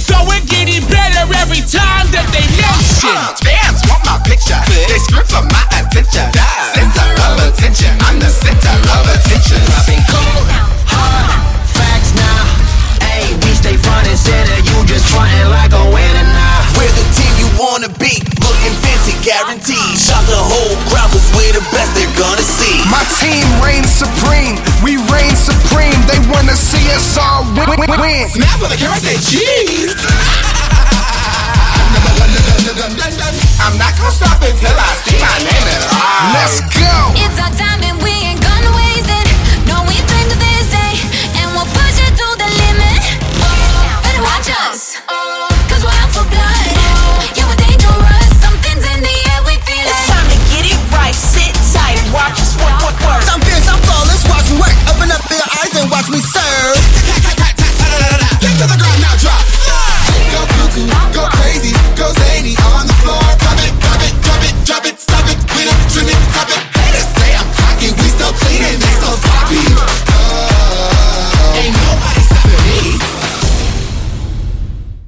So we're getting better every time that they mention. Fans want my picture, they scream for my attention. Center of attention, I'm the center of attention. Dropping cold, hard facts now. Ayy, we stay front and center, you just frontin' like a winner now. We're the team you wanna be, looking fancy, guaranteed. Shock the whole crowd, cause we're the best they're gonna see. My team reigns supreme, we reign supreme. They wanna see us all win. Snap for the carrot, say cheese.